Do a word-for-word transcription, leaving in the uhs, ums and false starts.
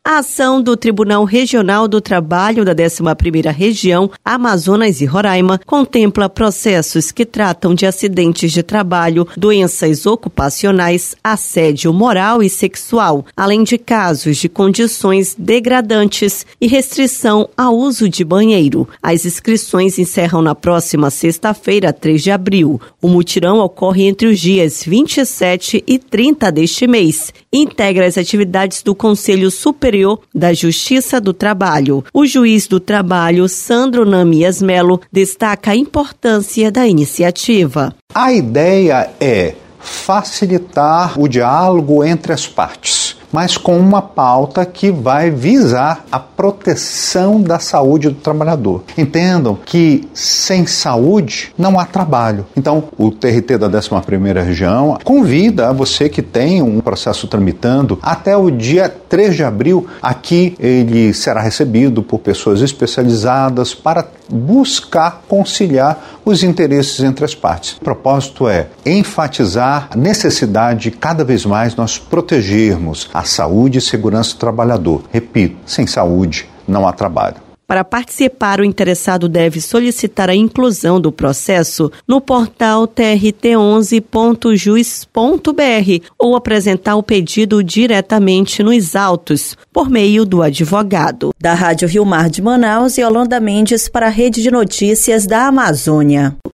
A ação do Tribunal Regional do Trabalho da décima primeira Região, Amazonas e Roraima, contempla processos que tratam de acidentes de trabalho, doenças ocupacionais, assédio moral e sexual, além de casos de condições degradantes e restrição ao uso de banheiro. As inscrições encerram na próxima sexta-feira, três de abril. O mutirão ocorre entre os dias vinte e sete e trinta deste mês e integra as atividades do Conselho Superior da Justiça do Trabalho. O juiz do trabalho, Sandro Namias Melo, destaca a importância da iniciativa. A ideia é facilitar o diálogo entre as partes, mas com uma pauta que vai visar a proteção da saúde do trabalhador. Entendam que sem saúde não há trabalho. Então, o T R T da décima primeira Região convida a você que tem um processo tramitando até o dia três de abril. Aqui ele será recebido por pessoas especializadas para buscar conciliar os interesses entre as partes. O propósito é enfatizar a necessidade de cada vez mais nós protegermos a saúde e segurança do trabalhador. Repito, sem saúde não há trabalho. Para participar, o interessado deve solicitar a inclusão do processo no portal t r t onze ponto jus ponto b r ou apresentar o pedido diretamente nos autos, por meio do advogado. Da Rádio Rio Mar de Manaus, Yolanda Mendes para a Rede de Notícias da Amazônia.